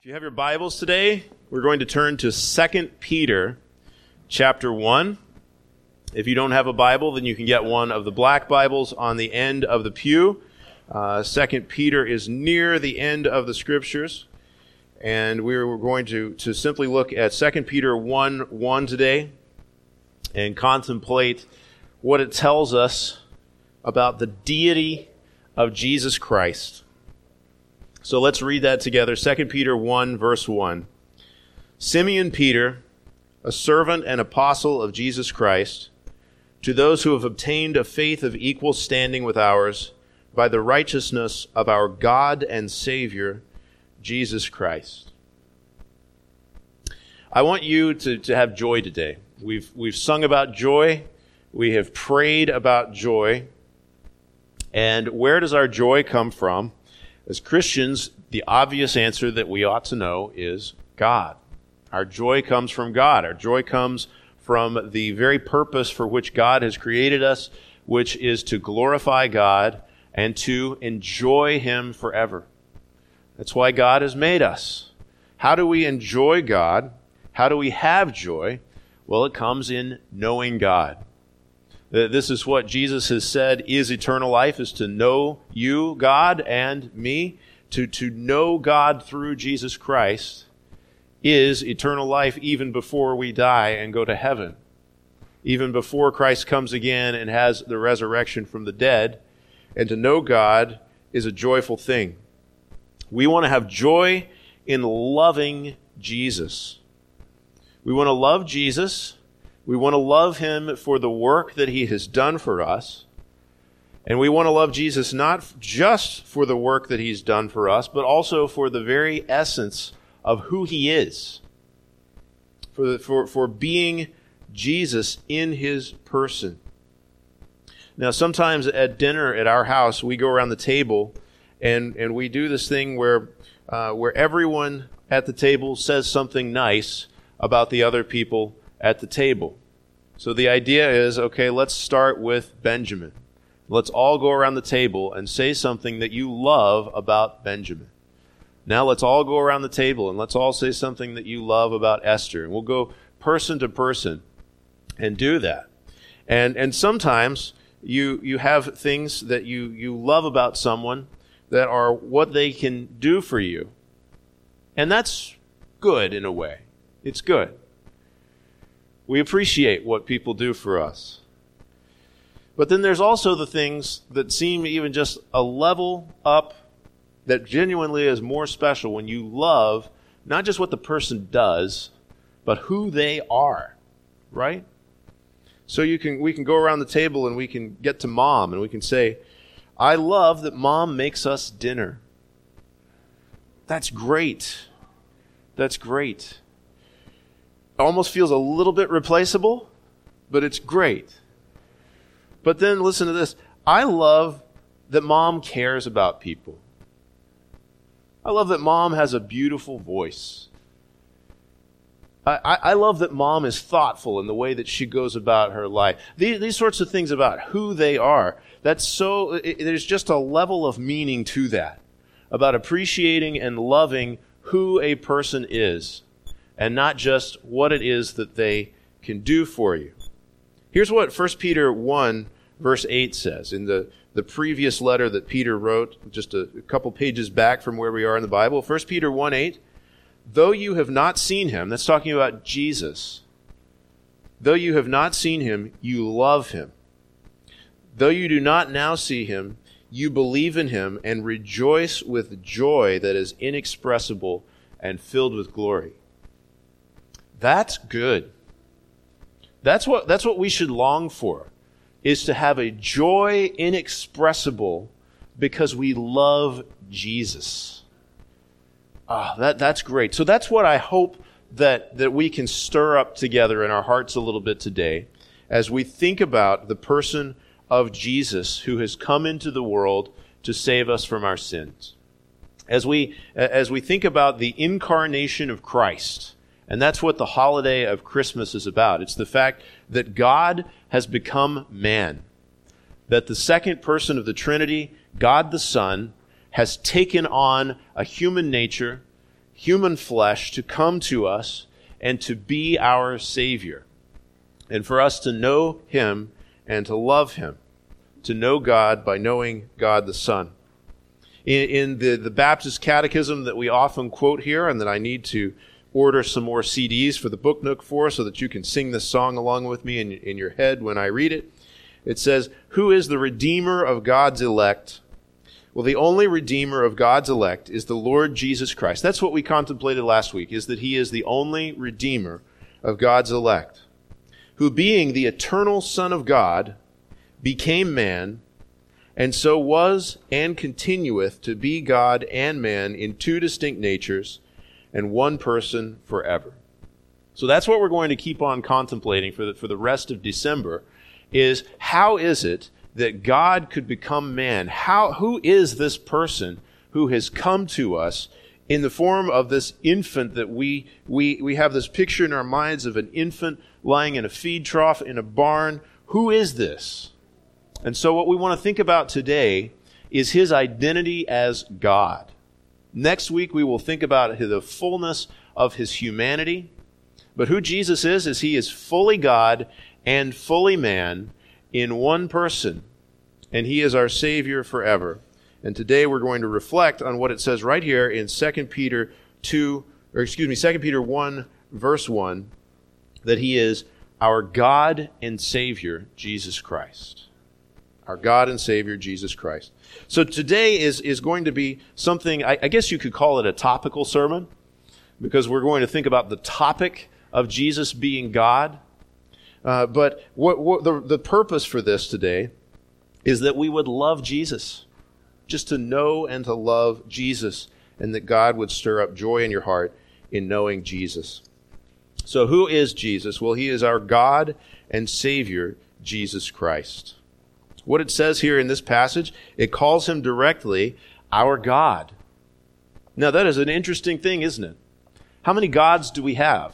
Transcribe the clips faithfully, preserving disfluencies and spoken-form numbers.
If you have your Bibles today, we're going to turn to Second Peter chapter one. If you don't have a Bible, then you can get one of the black Bibles on the end of the pew. Uh, Second Peter is near the end of the Scriptures, and we're going to, to simply look at Second Peter one one today and contemplate what it tells us about the deity of Jesus Christ. So let's read that together. Second Peter one, verse one. Simeon Peter, a servant and apostle of Jesus Christ, to those who have obtained a faith of equal standing with ours by the righteousness of our God and Savior, Jesus Christ. I want you to, to have joy today. We've, we've sung about joy. We have prayed about joy. And where does our joy come from? As Christians, the obvious answer that we ought to know is God. Our joy comes from God. Our joy comes from the very purpose for which God has created us, which is to glorify God and to enjoy Him forever. That's why God has made us. How do we enjoy God? How do we have joy? Well, it comes in knowing God. This is what Jesus has said is eternal life, is to know you, God, and me. To, to know God through Jesus Christ is eternal life even before we die and go to heaven. Even before Christ comes again and has the resurrection from the dead. And to know God is a joyful thing. We want to have joy in loving Jesus. We want to love Jesus. We want to love Him for the work that He has done for us. And we want to love Jesus not just for the work that He's done for us, but also for the very essence of who He is. For, the, for, for being Jesus in His person. Now, sometimes at dinner at our house, we go around the table and, and we do this thing where, uh, where everyone at the table says something nice about the other people at the table. So the idea is, okay, let's start with Benjamin. Let's all go around the table and say something that you love about Benjamin. Now let's all go around the table and let's all say something that you love about Esther. And we'll go person to person and do that. And and sometimes you you have things that you, you love about someone that are what they can do for you. And that's good in a way. It's good. We appreciate what people do for us. But then there's also the things that seem even just a level up that genuinely is more special when you love not just what the person does, but who they are, right? So you can we can go around the table and we can get to Mom and we can say, I love that Mom makes us dinner. That's great. That's great. Almost feels a little bit replaceable, but it's great. But then listen to this. I love that Mom cares about people. I love that Mom has a beautiful voice. I, I, I love that Mom is thoughtful in the way that she goes about her life. These, these sorts of things about who they are. That's so, it, there's just a level of meaning to that. About appreciating and loving who a person is. And not just what it is that they can do for you. Here's what First Peter one, verse eight says. In the, the previous letter that Peter wrote, just a, a couple pages back from where we are in the Bible, First Peter one eight, though you have not seen Him, that's talking about Jesus. Though you have not seen Him, you love Him. Though you do not now see Him, you believe in Him and rejoice with joy that is inexpressible and filled with glory. That's good. That's what, that's what we should long for, is to have a joy inexpressible because we love Jesus. Ah, that, that's great. So that's what I hope that, that we can stir up together in our hearts a little bit today as we think about the person of Jesus who has come into the world to save us from our sins. As we, as we think about the incarnation of Christ. And that's what the holiday of Christmas is about. It's the fact that God has become man. That the second person of the Trinity, God the Son, has taken on a human nature. human flesh to come to us and to be our Savior, and for us to know him and to love him, to know God by knowing God the Son. In, in the, the Baptist Catechism that we often quote here, and that I need to order some more C Ds for the Book Nook for, so that you can sing this song along with me in, in your head when I read it, it says, "Who is the Redeemer of God's elect? Well, the only Redeemer of God's elect is the Lord Jesus Christ." That's what we contemplated last week, is that he is the only Redeemer of God's elect, who being the eternal Son of God, became man, and so was and continueth to be God and man in two distinct natures, and one person forever. So that's what we're going to keep on contemplating for the, for the rest of December, is how is it that God could become man? How, who is this person who has come to us in the form of this infant that we, we, we have this picture in our minds of an infant lying in a feed trough in a barn? Who is this? And so what we want to think about today is his identity as God. Next week we will think about the fullness of his humanity. But who Jesus is, is he is fully God and fully man in one person. And he is our Savior forever. And today we're going to reflect on what it says right here in Second Peter two, or excuse me, Second Peter one, verse one, that he is our God and Savior, Jesus Christ. Our God and Savior, Jesus Christ. So today is, is going to be something, I, I guess you could call it a topical sermon, because we're going to think about the topic of Jesus being God. Uh, but what, what the, the purpose for this today is that we would love Jesus, just to know and to love Jesus, and that God would stir up joy in your heart in knowing Jesus. So who is Jesus? Well, he is our God and Savior, Jesus Christ. What it says here in this passage, it calls him directly our God. Now that is an interesting thing, isn't it? How many gods do we have?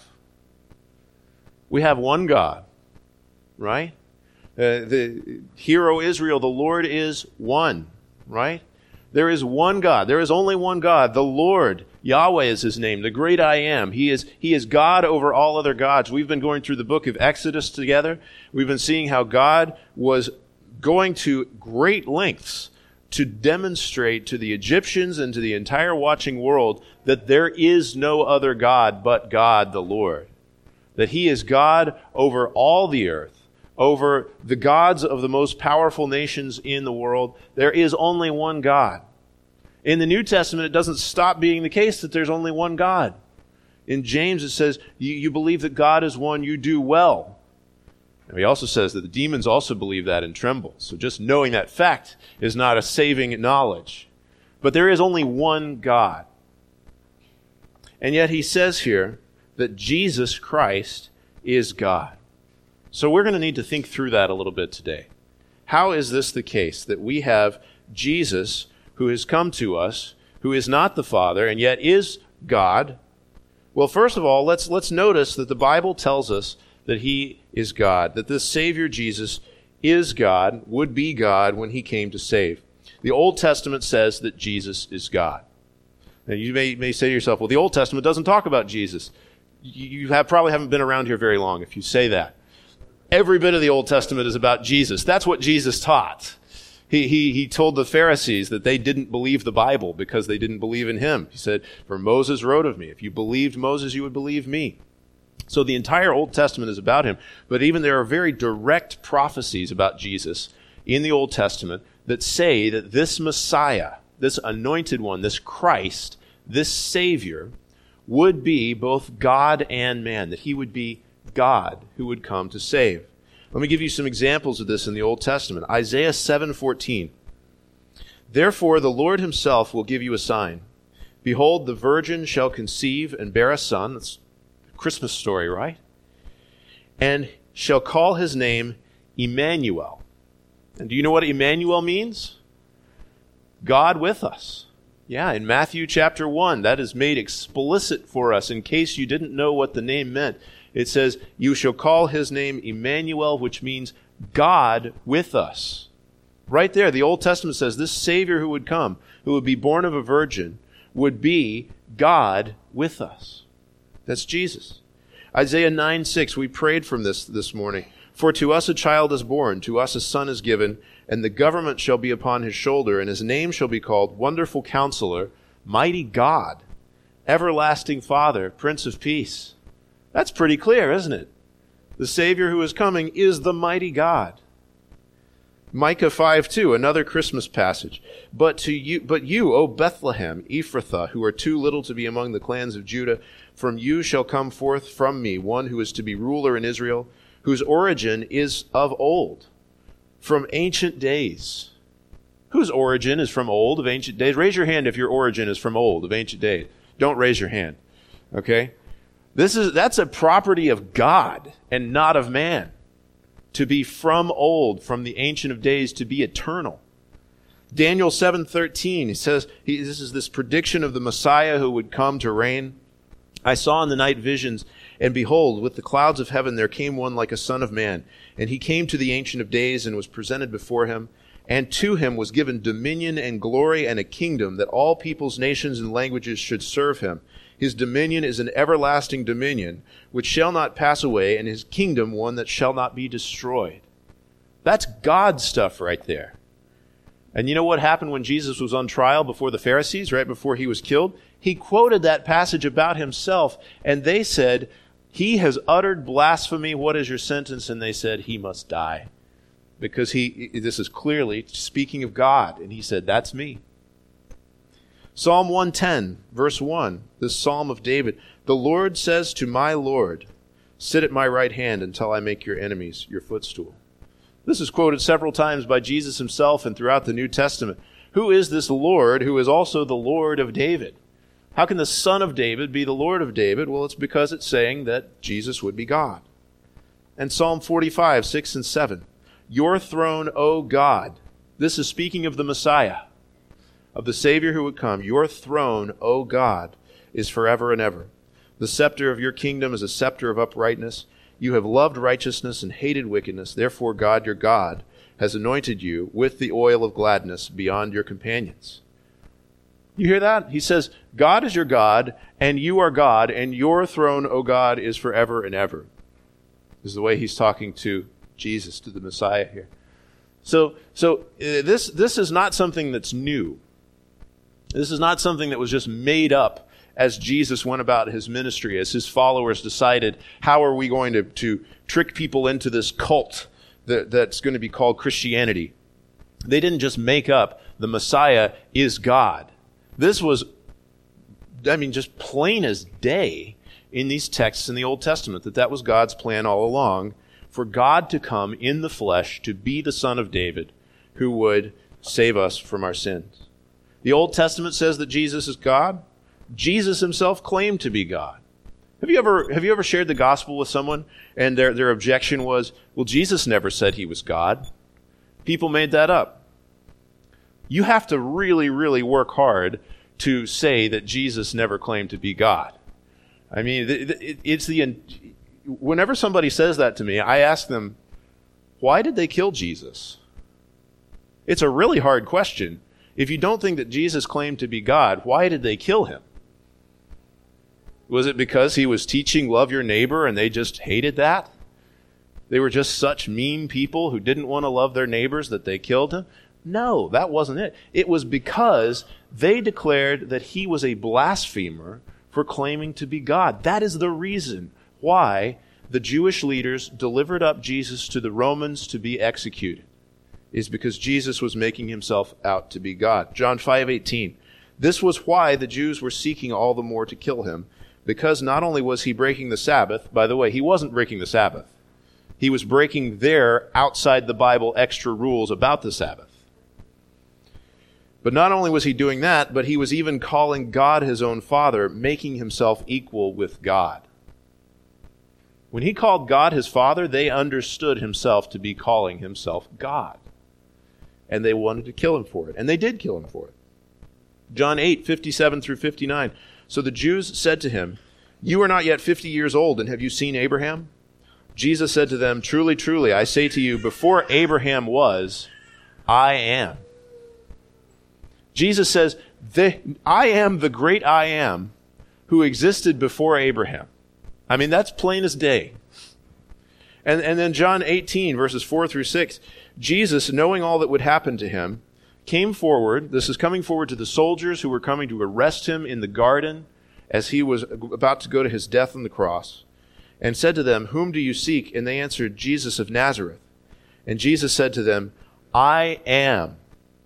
We have one God, right? Uh, the Hear, O Israel, the Lord is one, right? There is one God. There is only one God. The Lord, Yahweh is his name, the great I am. He is, he is God over all other gods. We've been going through the book of Exodus together. We've been seeing how God was going to great lengths to demonstrate to the Egyptians and to the entire watching world that there is no other God but God the Lord. That he is God over all the earth, over the gods of the most powerful nations in the world. There is only one God. In the New Testament, it doesn't stop being the case that there's only one God. In James, it says, you, you believe that God is one, you do well. And he also says that the demons also believe that and tremble. So just knowing that fact is not a saving knowledge. But there is only one God. And yet he says here that Jesus Christ is God. So we're going to need to think through that a little bit today. How is this the case, that we have Jesus who has come to us, who is not the Father, and yet is God? Well, first of all, let's, let's notice that the Bible tells us that he is God, that this Savior Jesus is God, would be God when he came to save. The Old Testament says that Jesus is God. Now you may, may say to yourself, well, the Old Testament doesn't talk about Jesus. You have, probably haven't been around here very long if you say that. Every bit of the Old Testament is about Jesus. That's what Jesus taught. He, he, he told the Pharisees that they didn't believe the Bible because they didn't believe in him. He said, for Moses wrote of me. If you believed Moses, you would believe me. So the entire Old Testament is about him, but even there are very direct prophecies about Jesus in the Old Testament that say that this Messiah, this anointed one, this Christ, this Savior, would be both God and man, that he would be God who would come to save. Let me give you some examples of this in the Old Testament. Isaiah seven fourteen. Therefore the Lord himself will give you a sign. Behold, the virgin shall conceive and bear a son. That's Christmas story, right? And shall call his name Emmanuel. And do you know what Emmanuel means? God with us. Yeah, in Matthew chapter one, that is made explicit for us in case you didn't know what the name meant. It says, you shall call his name Emmanuel, which means God with us. Right there, the Old Testament says this Savior who would come, who would be born of a virgin, would be God with us. That's Jesus. Isaiah nine six, we prayed from this this morning. For to us a child is born, to us a son is given, and the government shall be upon his shoulder, and his name shall be called Wonderful Counselor, Mighty God, Everlasting Father, Prince of Peace. That's pretty clear, isn't it? The Savior who is coming is the mighty God. Micah five two, another Christmas passage. But to you, but you, O Bethlehem, Ephrathah, who are too little to be among the clans of Judah, from you shall come forth from me one who is to be ruler in Israel, whose origin is of old, from ancient days. Whose origin is from old, of ancient days? Raise your hand if your origin is from old, of ancient days. Don't raise your hand. Okay? This is that's a property of God and not of man. To be from old, from the Ancient of Days, to be eternal. Daniel seven thirteen, he says, he, this is this prediction of the Messiah who would come to reign. I saw in the night visions, and behold, with the clouds of heaven there came one like a son of man. And he came to the Ancient of Days and was presented before him. And to him was given dominion and glory and a kingdom, that all peoples, nations, and languages should serve him. His dominion is an everlasting dominion, which shall not pass away, and his kingdom one that shall not be destroyed. That's God stuff right there. And you know what happened when Jesus was on trial before the Pharisees, right before he was killed? He quoted that passage about himself, and they said, he has uttered blasphemy. What is your sentence? And they said, he must die. Because he, this is clearly speaking of God, and he said, that's me. Psalm one ten, verse one, this Psalm of David. The Lord says to my Lord, sit at my right hand until I make your enemies your footstool. This is quoted several times by Jesus himself and throughout the New Testament. Who is this Lord who is also the Lord of David? How can the Son of David be the Lord of David? Well, it's because it's saying that Jesus would be God. And Psalm forty-five, six and seven. Your throne, O God. This is speaking of the Messiah, of the Savior who would come. Your throne, O God, is forever and ever. The scepter of your kingdom is a scepter of uprightness. You have loved righteousness and hated wickedness. Therefore God, your God, has anointed you with the oil of gladness beyond your companions. You hear that? He says, God is your God, and you are God, and your throne, O God, is forever and ever. This is the way he's talking to Jesus, to the Messiah here. So, so uh, this this is not something that's new. This is not something that was just made up as Jesus went about his ministry, as his followers decided, how are we going to, to trick people into this cult that, that's going to be called Christianity. They didn't just make up the Messiah is God. This was, I mean, just plain as day in these texts in the Old Testament, that that was God's plan all along, for God to come in the flesh to be the Son of David who would save us from our sins. The Old Testament says that Jesus is God. Jesus himself claimed to be God. Have you ever have you ever shared the gospel with someone and their, their objection was, well, Jesus never said he was God. People made that up. You have to really, really work hard to say that Jesus never claimed to be God. I mean, it's the whenever somebody says that to me, I ask them, why did they kill Jesus? It's a really hard question. If you don't think that Jesus claimed to be God, why did they kill him? Was it because he was teaching love your neighbor and they just hated that? They were just such mean people who didn't want to love their neighbors that they killed him? No, that wasn't it. It was because they declared that he was a blasphemer for claiming to be God. That is the reason why the Jewish leaders delivered up Jesus to the Romans to be executed, is because Jesus was making himself out to be God. John five eighteen. This was why the Jews were seeking all the more to kill him, because not only was he breaking the Sabbath, by the way, he wasn't breaking the Sabbath. He was breaking their outside the Bible extra rules about the Sabbath. But not only was he doing that, but he was even calling God his own Father, making himself equal with God. When he called God his Father, they understood himself to be calling himself God. And they wanted to kill him for it. And they did kill him for it. John eight, fifty-seven through fifty-nine. So the Jews said to him, you are not yet fifty years old, and have you seen Abraham? Jesus said to them, truly, truly, I say to you, before Abraham was, I am. Jesus says, I am the great I am, who existed before Abraham. I mean, that's plain as day. And, and then John eighteen, verses four through six, Jesus, knowing all that would happen to him, came forward. This is coming forward to the soldiers who were coming to arrest him in the garden as he was about to go to his death on the cross, and said to them, "Whom do you seek?" And they answered, "Jesus of Nazareth." And Jesus said to them, "I am."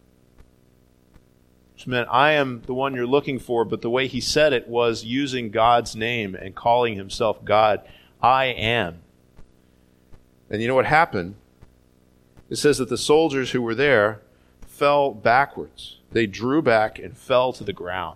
Which meant, I am the one you're looking for, but the way he said it was using God's name and calling himself God. I am. And you know what happened? It says that the soldiers who were there fell backwards. They drew back and fell to the ground.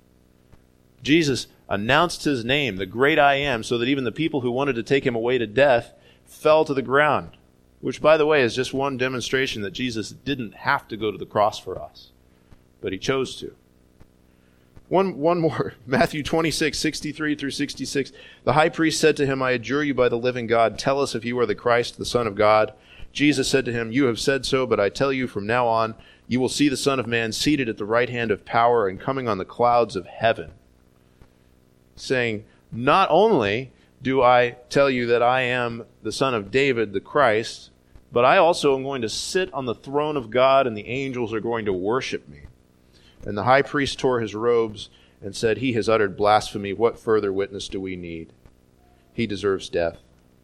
Jesus announced his name, the great I am, so that even the people who wanted to take him away to death fell to the ground. Which, by the way, is just one demonstration that Jesus didn't have to go to the cross for us, but he chose to. One, one more, Matthew twenty-six, sixty-three through sixty-six. The high priest said to him, "I adjure you by the living God, tell us if you are the Christ, the Son of God." Jesus said to him, "You have said so, but I tell you from now on, you will see the Son of Man seated at the right hand of power and coming on the clouds of heaven." Saying, not only do I tell you that I am the Son of David, the Christ, but I also am going to sit on the throne of God, and the angels are going to worship me. And the high priest tore his robes and said, "He has uttered blasphemy. What further witness do we need? He deserves death."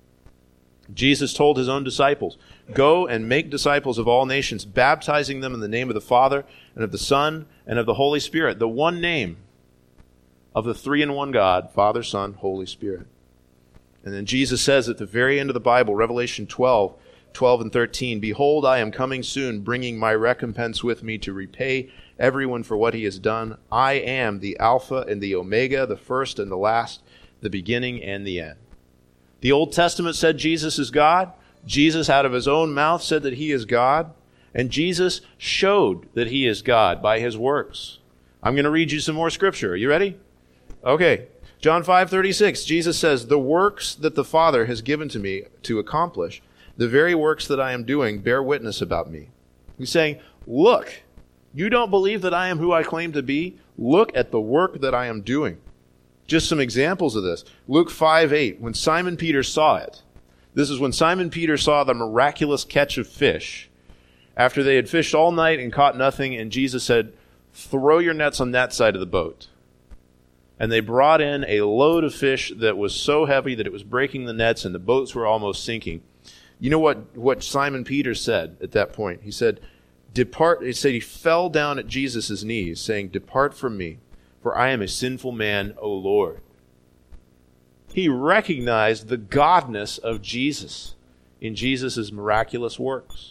Jesus told his own disciples, "Go and make disciples of all nations, baptizing them in the name of the Father and of the Son and of the Holy Spirit," the one name of the three-in-one God, Father, Son, Holy Spirit. And then Jesus says at the very end of the Bible, Revelation twelve, twelve and thirteen, "Behold, I am coming soon, bringing my recompense with me to repay everyone for what he has done. I am the Alpha and the Omega, the first and the last, the beginning and the end." The Old Testament said Jesus is God. Jesus, out of his own mouth, said that he is God. And Jesus showed that he is God by his works. I'm going to read you some more scripture. Are you ready? Okay. John five thirty-six, Jesus says, "The works that the Father has given to me to accomplish, the very works that I am doing, bear witness about me." He's saying, look, you don't believe that I am who I claim to be? Look at the work that I am doing. Just some examples of this. Luke five eight, when Simon Peter saw it, this is when Simon Peter saw the miraculous catch of fish, after they had fished all night and caught nothing, and Jesus said, "Throw your nets on that side of the boat." And they brought in a load of fish that was so heavy that it was breaking the nets and the boats were almost sinking. You know what, what Simon Peter said at that point? He said, Depart, he said he fell down at Jesus' knees, saying, "Depart from me, for I am a sinful man, O Lord." He recognized the godness of Jesus in Jesus' miraculous works.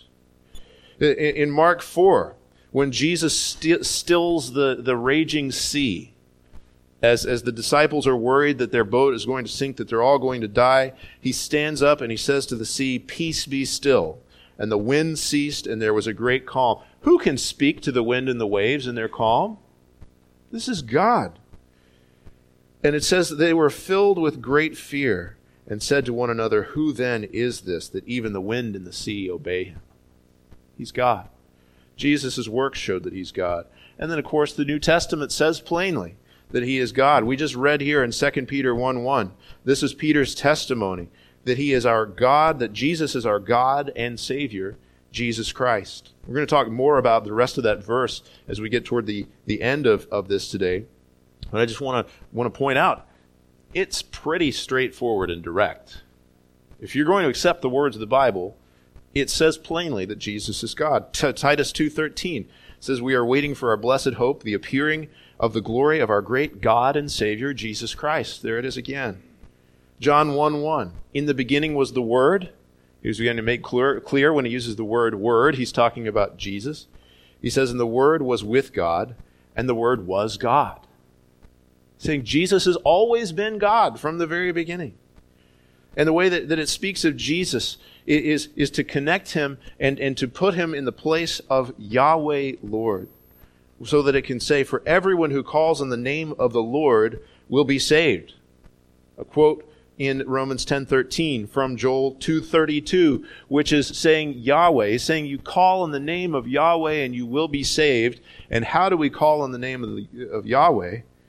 In Mark four, when Jesus st- stills the, the raging sea, as, as the disciples are worried that their boat is going to sink, that they're all going to die, he stands up and he says to the sea, "Peace, be still." And the wind ceased, and there was a great calm. Who can speak to the wind and the waves and they're calm? This is God. And it says that they were filled with great fear and said to one another, "Who then is this that even the wind and the sea obey him?" He's God. Jesus' work showed that he's God. And then, of course, the New Testament says plainly that he is God. We just read here in Second Peter one one. This is Peter's testimony, that he is our God, that Jesus is our God and Savior, Jesus Christ. We're going to talk more about the rest of that verse as we get toward the, the end of, of this today. But I just want to want to point out, it's pretty straightforward and direct. If you're going to accept the words of the Bible, it says plainly that Jesus is God. T- Titus two thirteen says, "We are waiting for our blessed hope, the appearing of the glory of our great God and Savior, Jesus Christ." There it is again. John one one, "In the beginning was the Word." He's going to make clear, clear when he uses the word word, he's talking about Jesus. He says, "And the Word was with God, and the Word was God." Saying Jesus has always been God from the very beginning. And the way that, that it speaks of Jesus is, is to connect him and, and to put him in the place of Yahweh Lord, so that it can say, "For everyone who calls on the name of the Lord will be saved." A quote in Romans ten thirteen from Joel two thirty-two, which is saying Yahweh, saying you call on the name of Yahweh and you will be saved. And how do we call on the name of, the, of Yahweh?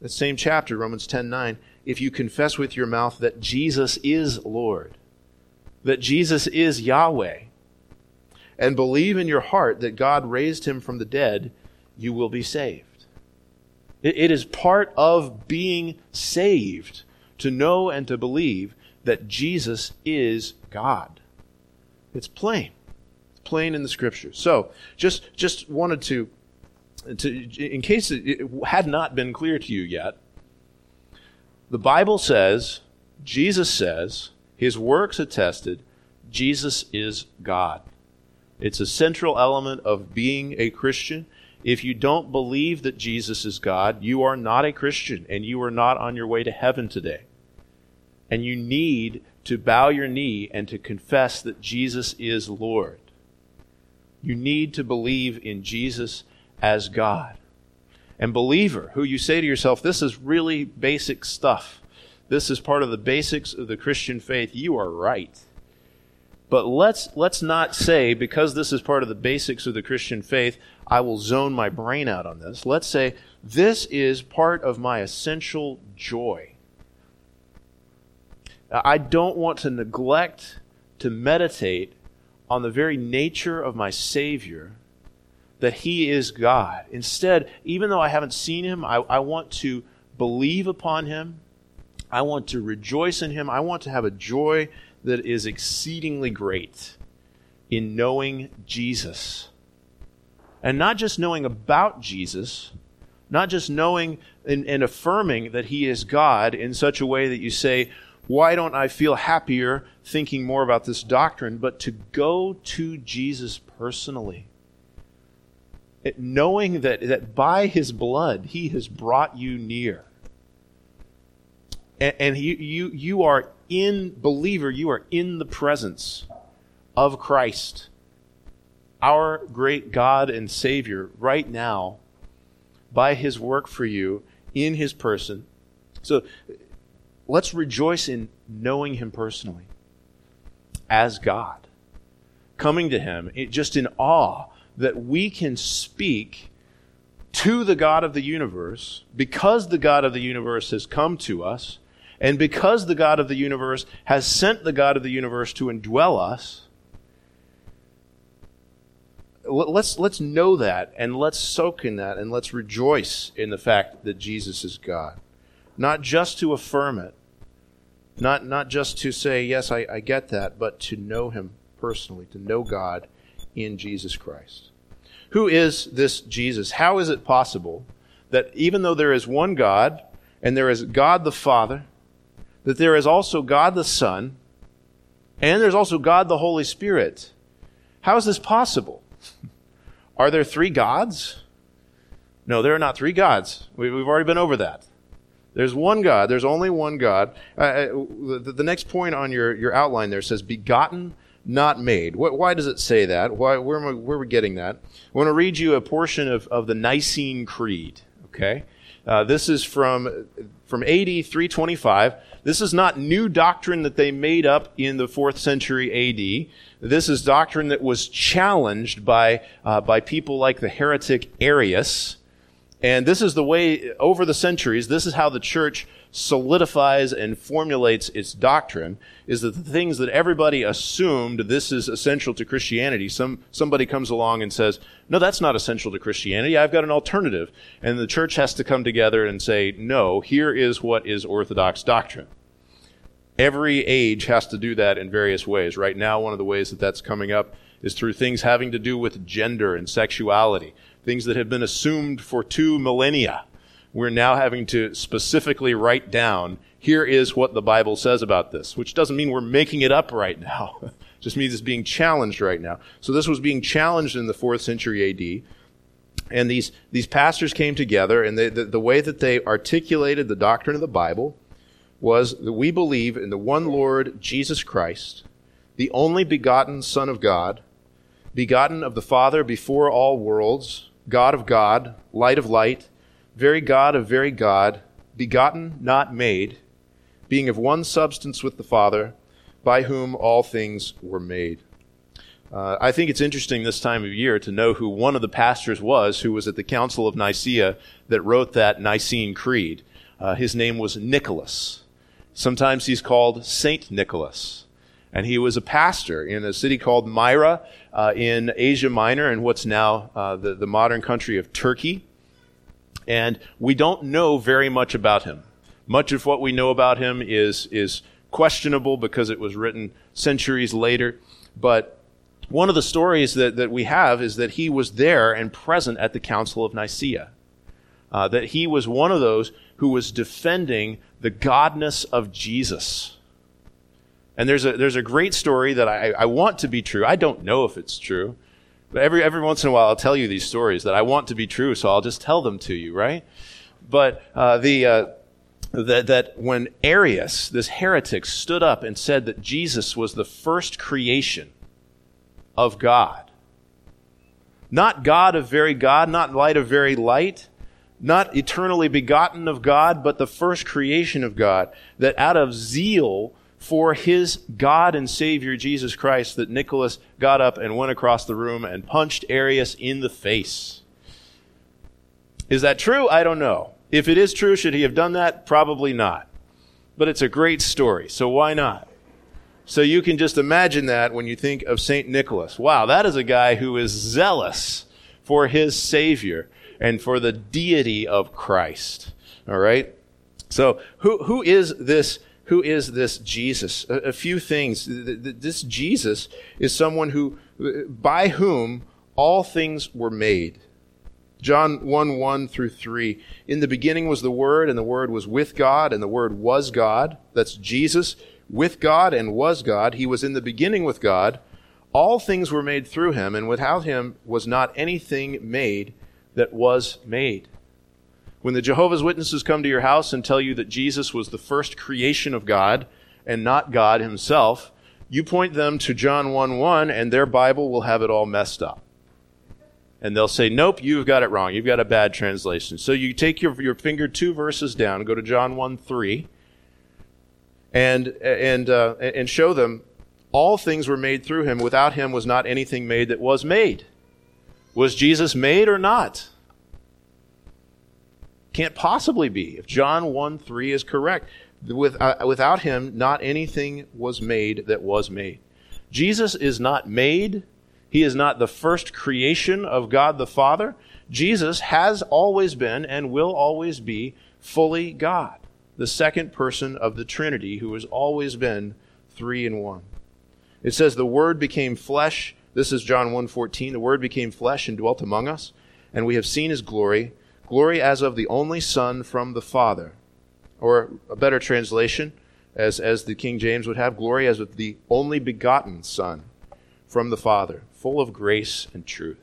the same chapter, Romans ten nine, if you confess with your mouth that Jesus is Lord, that Jesus is Yahweh, and believe in your heart that God raised him from the dead, you will be saved. It, it is part of being saved to know and to believe that Jesus is God. It's plain. It's plain in the Scriptures. So, just just wanted to, to in case it had not been clear to you yet, the Bible says, Jesus says, his works attested, Jesus is God. It's a central element of being a Christian. If you don't believe that Jesus is God, you are not a Christian, and you are not on your way to heaven today. And you need to bow your knee and to confess that Jesus is Lord. You need to believe in Jesus as God. And believer, who you say to yourself, this is really basic stuff. This is part of the basics of the Christian faith. You are right. But let's let's not say, because this is part of the basics of the Christian faith, I will zone my brain out on this. Let's say, this is part of my essential joy. I don't want to neglect to meditate on the very nature of my Savior, that he is God. Instead, even though I haven't seen him, I, I want to believe upon him. I want to rejoice in him. I want to have a joy that is exceedingly great in knowing Jesus. And not just knowing about Jesus, not just knowing and, and affirming that he is God in such a way that you say, why don't I feel happier thinking more about this doctrine, but to go to Jesus personally. It, knowing that, that by his blood, he has brought you near. And, and you, you, you are in, believer, you are in the presence of Christ, our great God and Savior, right now, by his work for you, in his person. So let's rejoice in knowing him personally as God, coming to him just in awe that we can speak to the God of the universe because the God of the universe has come to us, and because the God of the universe has sent the God of the universe to indwell us. Let's, let's know that, and let's soak in that, and let's rejoice in the fact that Jesus is God. Not just to affirm it, not, not just to say, yes, I, I get that, but to know him personally, to know God in Jesus Christ. Who is this Jesus? How is it possible that even though there is one God, and there is God the Father, that there is also God the Son, and there's also God the Holy Spirit? How is this possible? Are there three gods? No, there are not three gods. We, we've already been over that. There's one God. There's only one God. Uh, the, the next point on your, your outline there says, begotten, not made. What, why does it say that? Why, where, am I, where are we getting that? I want to read you a portion of, of the Nicene Creed. Okay, uh, this is from, from A D three twenty-five. This is not new doctrine that they made up in the fourth century A D. This is doctrine that was challenged by uh, by people like the heretic Arius. And this is the way, over the centuries, this is how the church solidifies and formulates its doctrine, is that the things that everybody assumed this is essential to Christianity, some somebody comes along and says, no, that's not essential to Christianity, I've got an alternative. And the church has to come together and say, no, here is what is Orthodox doctrine. Every age has to do that in various ways. Right now, one of the ways that that's coming up is through things having to do with gender and sexuality, things that have been assumed for two millennia. We're now having to specifically write down, here is what the Bible says about this, which doesn't mean we're making it up right now. It just means it's being challenged right now. So this was being challenged in the fourth century A D. And these, these pastors came together, and they, the, the way that they articulated the doctrine of the Bible was that we believe in the one Lord Jesus Christ, the only begotten Son of God, begotten of the Father before all worlds, God of God, light of light, very God of very God, begotten, not made, being of one substance with the Father, by whom all things were made. Uh, I think it's interesting this time of year to know who one of the pastors was who was at the Council of Nicaea that wrote that Nicene Creed. Uh, his name was Nicholas. Sometimes he's called Saint Nicholas. And he was a pastor in a city called Myra uh, in Asia Minor, in what's now uh, the, the modern country of Turkey. And we don't know very much about him. Much of what we know about him is, is questionable because it was written centuries later. But one of the stories that, that we have is that he was there and present at the Council of Nicaea. Uh, that he was one of those who was defending the godness of Jesus. And there's a there's a great story that I, I want to be true. I don't know if it's true. But every every once in a while I'll tell you these stories that I want to be true, so I'll just tell them to you, right? But uh, the uh, that that when Arius, this heretic, stood up and said that Jesus was the first creation of God. Not God of very God, not light of very light, not eternally begotten of God, but the first creation of God, that out of zeal for his God and Savior Jesus Christ, that Nicholas got up and went across the room and punched Arius in the face. Is that true? I don't know. If it is true, should he have done that? Probably not. But it's a great story, so why not? So you can just imagine that when you think of Saint Nicholas. Wow, that is a guy who is zealous for his Savior and for the deity of Christ. All right? So who who is this who is this Jesus? A, a few things. This Jesus is someone who by whom all things were made. John one, one through three. In the beginning was the Word, and the Word was with God, and the Word was God. That's Jesus, with God and was God. He was in the beginning with God. All things were made through him, and without him was not anything made that was made. When the Jehovah's Witnesses come to your house and tell you that Jesus was the first creation of God and not God himself, you point them to John one, one, and their Bible will have it all messed up. And they'll say, nope, you've got it wrong. You've got a bad translation. So you take your, your finger two verses down, go to John one, three, and, and, uh, and show them all things were made through him. Without him was not anything made that was made. Was Jesus made or not? Can't possibly be. If John one, three is correct. With, uh, without him, not anything was made that was made. Jesus is not made. He is not the first creation of God the Father. Jesus has always been and will always be fully God, the second person of the Trinity who has always been three in one. It says the Word became flesh. This is John one fourteen. The Word became flesh and dwelt among us, and we have seen his glory, glory as of the only Son from the Father. Or a better translation, as, as the King James would have, glory as of the only begotten Son from the Father, full of grace and truth.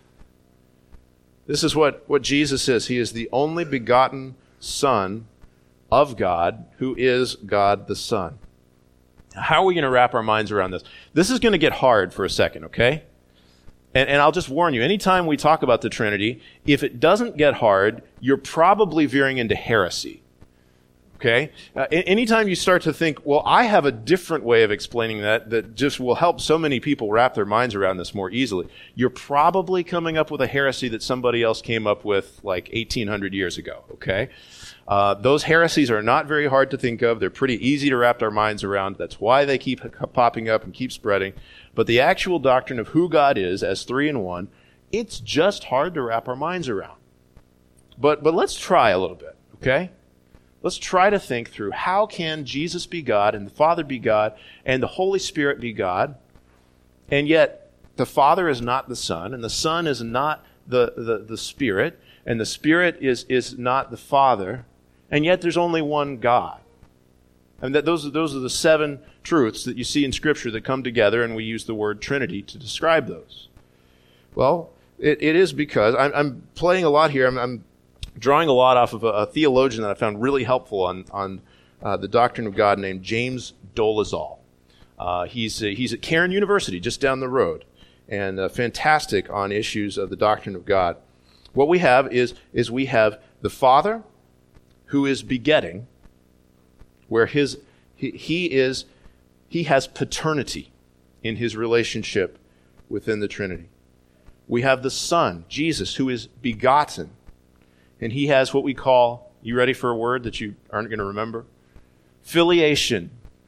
This is what, what Jesus is. He is the only begotten Son of God, who is God the Son. How are we going to wrap our minds around this? This is going to get hard for a second, okay? And, and I'll just warn you, anytime we talk about the Trinity, if it doesn't get hard, you're probably veering into heresy. Okay? Uh, anytime you start to think, well, I have a different way of explaining that that just will help so many people wrap their minds around this more easily, you're probably coming up with a heresy that somebody else came up with like eighteen hundred years ago. Okay? Uh, those heresies are not very hard to think of. They're pretty easy to wrap our minds around. That's why they keep popping up and keep spreading. But the actual doctrine of who God is as three in one, it's just hard to wrap our minds around. But but let's try a little bit, okay? Let's try to think through how can Jesus be God and the Father be God and the Holy Spirit be God, and yet the Father is not the Son, and the Son is not the, the, the Spirit, and the Spirit is, is not the Father, and yet there's only one God. And that those, those are the seven truths that you see in Scripture that come together, and we use the word Trinity to describe those. Well, it, it is because, I'm, I'm playing a lot here, I'm, I'm drawing a lot off of a, a theologian that I found really helpful on, on uh, the doctrine of God named James Dolezal. Uh, he's, uh, he's at Cairn University, just down the road, and uh, fantastic on issues of the doctrine of God. What we have is, is we have the Father who is begetting, where his he, he is he has paternity in his relationship within the Trinity. We have the Son, Jesus, who is begotten, and he has what we call You ready for a word that you aren't going to remember? Filiation.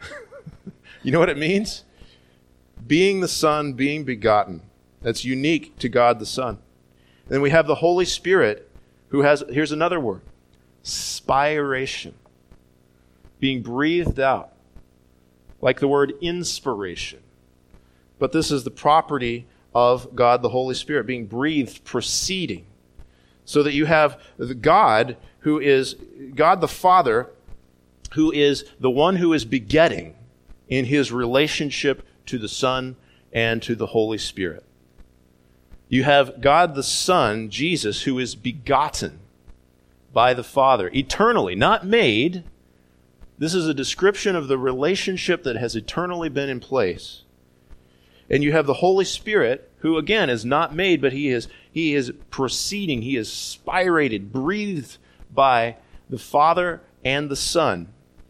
You know what it means? Being the Son, being begotten. That's unique to God the Son. Then we have the Holy Spirit, who has, here's another word, spiration. Being breathed out. Like the word inspiration. But this is the property of God the Holy Spirit, being breathed, proceeding. So that you have the God who is, God the Father, who is the one who is begetting in his relationship to the Son and to the Holy Spirit. You have God the Son, Jesus, who is begotten by the Father, eternally, not made. This is a description of the relationship that has eternally been in place. And you have the Holy Spirit, who again is not made, but he is he is proceeding, he is spirated, breathed by the Father and the Son.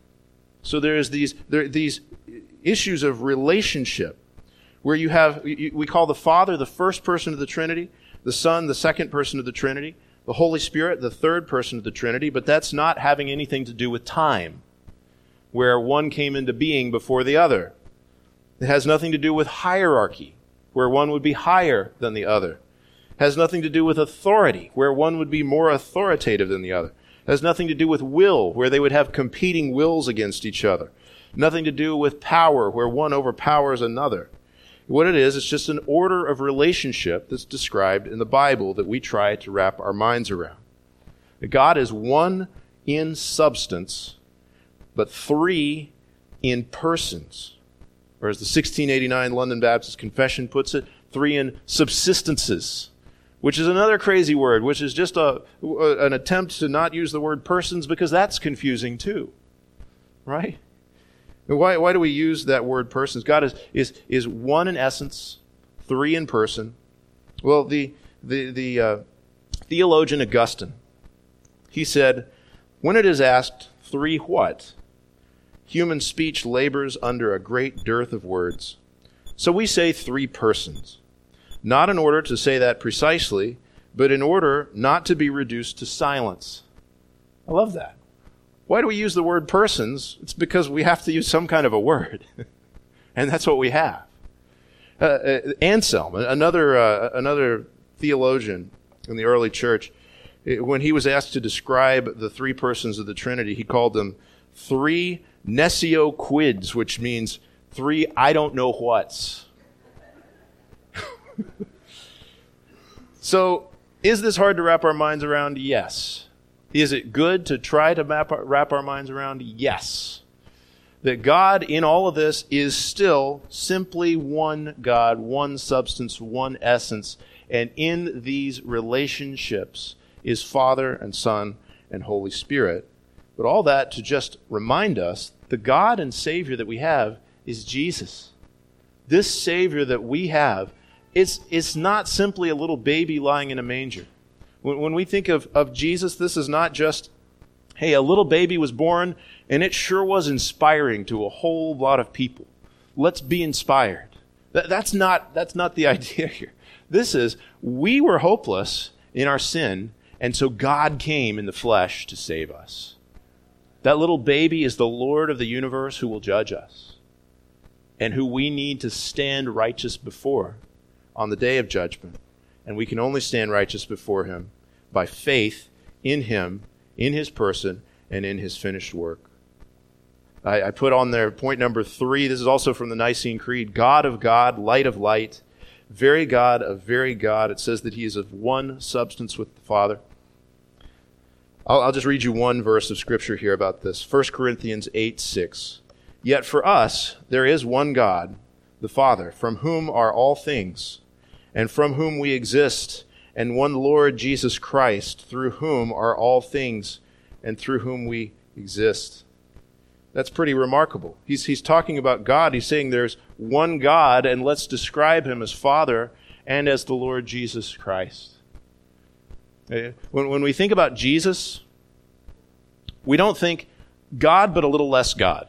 So there's these there these issues of relationship where you have, we call the Father the first person of the Trinity, the Son the second person of the Trinity, the Holy Spirit the third person of the Trinity, but that's not having anything to do with time, where one came into being before the other. It has nothing to do with hierarchy, where one would be higher than the other. It has nothing to do with authority, where one would be more authoritative than the other. It has nothing to do with will, where they would have competing wills against each other. Nothing to do with power, where one overpowers another. What it is, it's just an order of relationship that's described in the Bible that we try to wrap our minds around. God is one in substance, but three in persons. Or as the sixteen eighty-nine London Baptist Confession puts it, three in subsistences, which is another crazy word, which is just a, an attempt to not use the word persons because that's confusing too. Right? Why, why do we use that word persons? God is, is, is one in essence, three in person. Well, the, the, the uh, theologian Augustine, he said, when it is asked, three what? Human speech labors under a great dearth of words. So we say three persons, not in order to say that precisely, but in order not to be reduced to silence. I love that. Why do we use the word persons? It's because we have to use some kind of a word. And that's what we have. Uh, uh, Anselm, another, uh, another theologian in the early church, when he was asked to describe the three persons of the Trinity, he called them three nescio quids, which means three I don't know whats. So, is this hard to wrap our minds around? Yes. Is it good to try to map, wrap our minds around? Yes. That God in all of this is still simply one God, one substance, one essence, and in these relationships is Father and Son and Holy Spirit. But all that to just remind us, the God and Savior that we have is Jesus. This Savior that we have, it's, it's not simply a little baby lying in a manger. When, when we think of, of Jesus, this is not just, hey, a little baby was born, and it sure was inspiring to a whole lot of people. Let's be inspired. That, that's not, that's not the idea here. This is, we were hopeless in our sin, and so God came in the flesh to save us. That little baby is the Lord of the universe who will judge us and who we need to stand righteous before on the day of judgment. And we can only stand righteous before him by faith in him, in his person, and in his finished work. I, I put on there point number three. This is also from the Nicene Creed. God of God, light of light, very God of very God. It says that he is of one substance with the Father. I'll, I'll just read you one verse of Scripture here about this. First Corinthians eight six. Yet for us there is one God, the Father, from whom are all things, and from whom we exist, and one Lord Jesus Christ, through whom are all things, and through whom we exist. That's pretty remarkable. He's, he's talking about God. He's saying there's one God, and let's describe him as Father and as the Lord Jesus Christ. When, when we think about Jesus, we don't think God, but a little less God.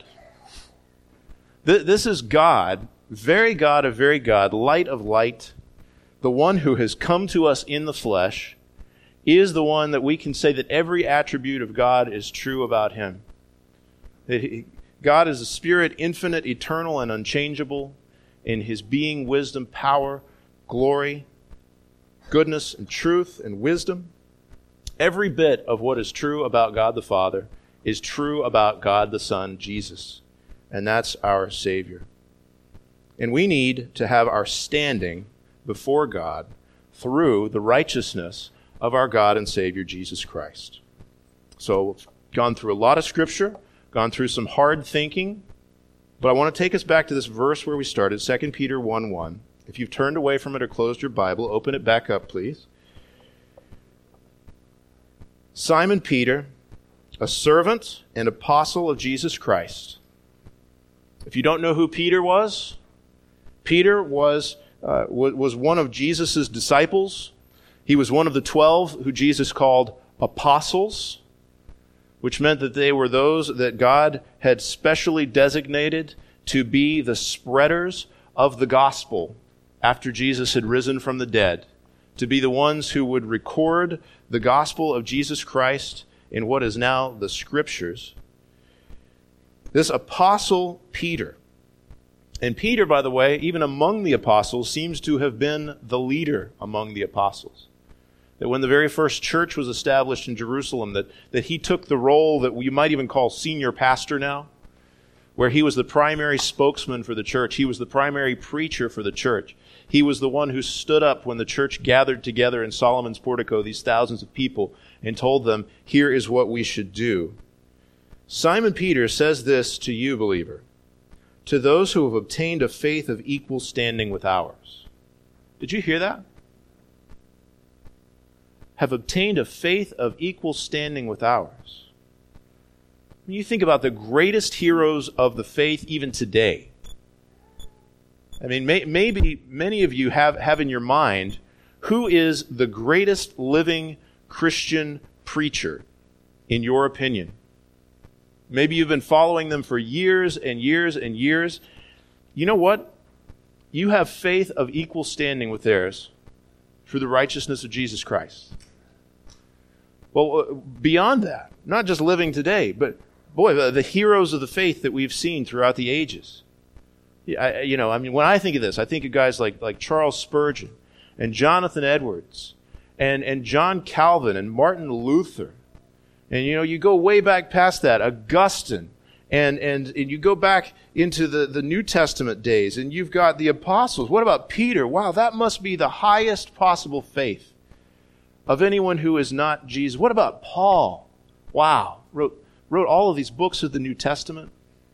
Th- this is God, very God of very God, light of light, the one who has come to us in the flesh, is the one that we can say that every attribute of God is true about him. That he, God is a spirit, infinite, eternal, and unchangeable in his being, wisdom, power, glory, goodness, and truth, and wisdom. Every bit of what is true about God the Father is true about God the Son, Jesus. And that's our Savior. And we need to have our standing before God through the righteousness of our God and Savior, Jesus Christ. So we've gone through a lot of Scripture, gone through some hard thinking, but I want to take us back to this verse where we started, Second Peter one one. If you've turned away from it or closed your Bible, open it back up, please. Simon Peter, a servant and apostle of Jesus Christ. If you don't know who Peter was, Peter was, uh, was one of Jesus' disciples. He was one of the twelve who Jesus called apostles, which meant that they were those that God had specially designated to be the spreaders of the gospel after Jesus had risen from the dead, to be the ones who would record the gospel of Jesus Christ in what is now the Scriptures. This apostle Peter, and Peter, by the way, even among the apostles, seems to have been the leader among the apostles. That when the very first church was established in Jerusalem, that, that he took the role that you might even call senior pastor now, where he was the primary spokesman for the church. He was the primary preacher for the church. He was the one who stood up when the church gathered together in Solomon's portico, these thousands of people, and told them, here is what we should do. Simon Peter says this to you, believer, to those who have obtained a faith of equal standing with ours. Did you hear that? Have obtained a faith of equal standing with ours. When you think about the greatest heroes of the faith even today, I mean, may, maybe many of you have, have in your mind who is the greatest living Christian preacher, in your opinion. Maybe you've been following them for years and years and years. You know what? You have faith of equal standing with theirs through the righteousness of Jesus Christ. Well, beyond that, not just living today, but boy, the, the heroes of the faith that we've seen throughout the ages. I, you know, I mean, when I think of this, I think of guys like, like Charles Spurgeon and Jonathan Edwards and, and John Calvin and Martin Luther. And, you know, you go way back past that, Augustine, and, and, and you go back into the, the New Testament days, and you've got the apostles. What about Peter? Wow, that must be the highest possible faith of anyone who is not Jesus. What about Paul? Wow, wrote, wrote all of these books of the New Testament.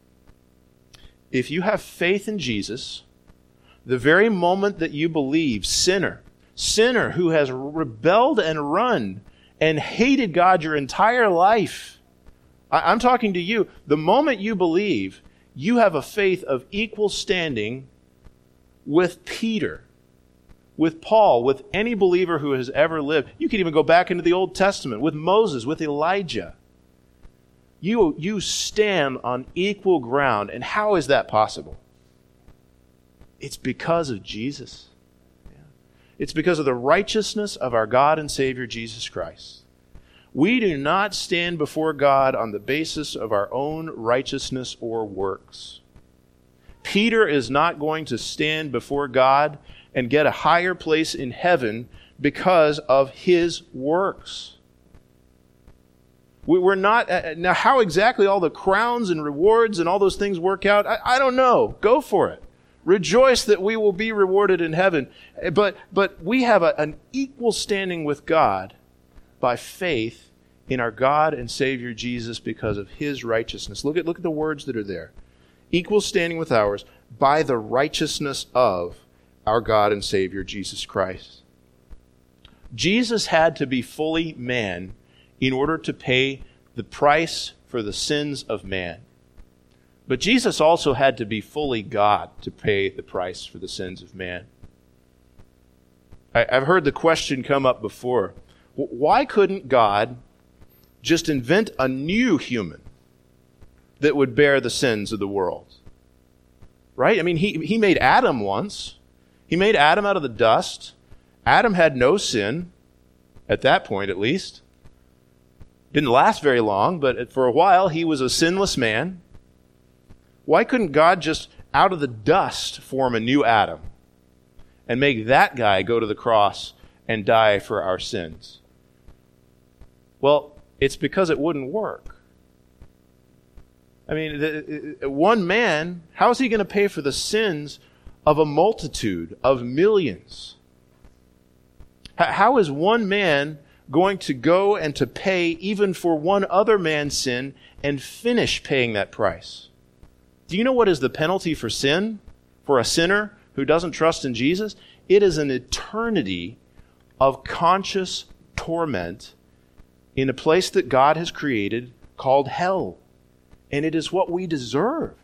If you have faith in Jesus, the very moment that you believe, sinner, sinner who has rebelled and run and hated God your entire life, I, I'm talking to you, the moment you believe, you have a faith of equal standing with Peter, with Paul, with any believer who has ever lived. You can even go back into the Old Testament, with Moses, with Elijah. You, you stand on equal ground. And how is that possible? It's because of Jesus. Yeah. It's because of the righteousness of our God and Savior, Jesus Christ. We do not stand before God on the basis of our own righteousness or works. Peter is not going to stand before God and get a higher place in heaven because of his works. We're not, uh, now how exactly all the crowns and rewards and all those things work out, I, I don't know. Go for it. Rejoice that we will be rewarded in heaven. But, but we have a, an equal standing with God by faith in our God and Savior Jesus because of his righteousness. Look at, look at the words that are there. Equal standing with ours by the righteousness of our God and Savior Jesus Christ. Jesus had to be fully man in order to pay the price for the sins of man. But Jesus also had to be fully God to pay the price for the sins of man. I, I've heard the question come up before. Why couldn't God just invent a new human that would bear the sins of the world? Right? I mean, he, he made Adam once. He made Adam out of the dust. Adam had no sin. at that point at least. Didn't last very long, but for a while he was a sinless man. Why couldn't God just out of the dust form a new Adam and make that guy go to the cross and die for our sins? Well, it's because it wouldn't work. I mean, the, the, one man, how is he going to pay for the sins of a multitude, of millions? H- how is one man going to go and to pay even for one other man's sin and finish paying that price? Do you know what is the penalty for sin, for a sinner who doesn't trust in Jesus? It is an eternity of conscious torment in a place that God has created called hell. And it is what we deserve.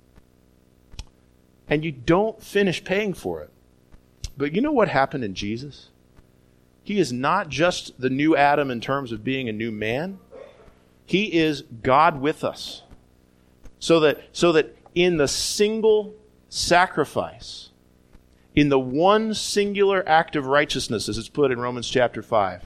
And you don't finish paying for it. But you know what happened in Jesus? He is not just the new Adam in terms of being a new man. He is God with us. So that, so that in the single sacrifice, in the one singular act of righteousness, as it's put in Romans chapter five,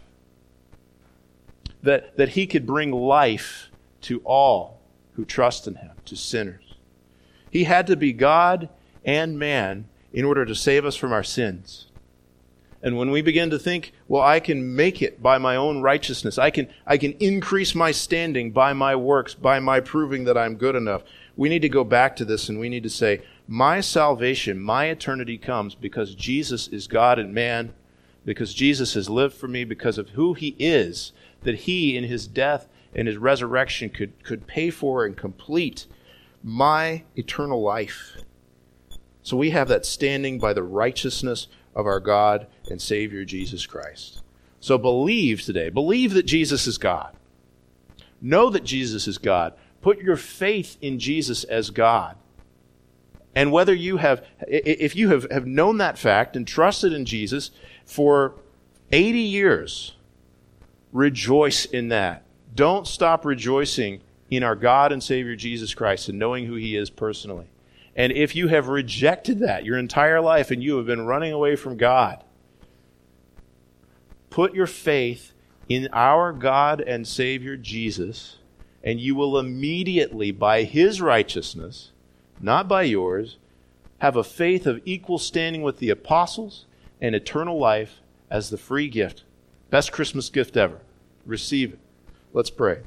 that, that he could bring life to all who trust in him, to sinners. He had to be God and man in order to save us from our sins. And when we begin to think, well, I can make it by my own righteousness, I can, I can increase my standing by my works, by my proving that I'm good enough, we need to go back to this and we need to say, my salvation, my eternity comes because Jesus is God and man, because Jesus has lived for me, because of who he is, that he in his death and his resurrection could, could pay for and complete my eternal life. So we have that standing by the righteousness of our God and Savior Jesus Christ. So believe today. Believe that Jesus is God. Know that Jesus is God. Put your faith in Jesus as God. And whether you have, if you have, have known that fact and trusted in Jesus for eighty years, rejoice in that. Don't stop rejoicing in our God and Savior Jesus Christ and knowing who he is personally. And if you have rejected that your entire life and you have been running away from God, put your faith in our God and Savior Jesus, and you will immediately, by his righteousness, not by yours, have a faith of equal standing with the apostles and eternal life as the free gift. Best Christmas gift ever. Receive it. Let's pray.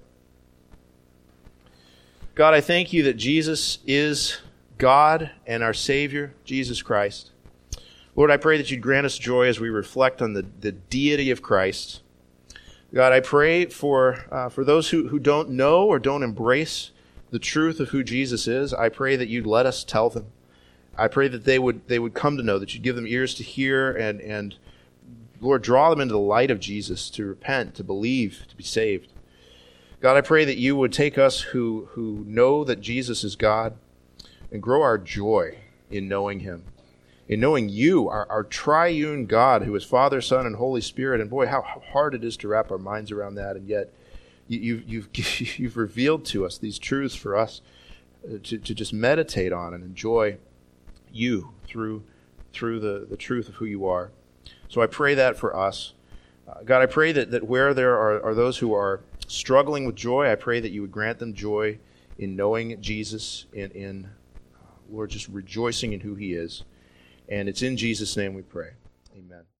God, I thank you that Jesus is God and our Savior, Jesus Christ. Lord, I pray that you'd grant us joy as we reflect on the, the deity of Christ. God, I pray for uh, for those who, who don't know or don't embrace the truth of who Jesus is. I pray that you'd let us tell them. I pray that they would they would come to know, that you'd give them ears to hear, and, and Lord, draw them into the light of Jesus to repent, to believe, to be saved. God, I pray that you would take us who, who know that Jesus is God and grow our joy in knowing him, in knowing you, our, our triune God, who is Father, Son, and Holy Spirit. And boy, how hard it is to wrap our minds around that. And yet you, you've, you've revealed to us these truths for us to, to just meditate on and enjoy you through, through the, the truth of who you are. So I pray that for us. Uh, God, I pray that, that where there are, are those who are struggling with joy, I pray that you would grant them joy in knowing Jesus, in, in uh, Lord, just rejoicing in who he is. And it's in Jesus' name we pray. Amen.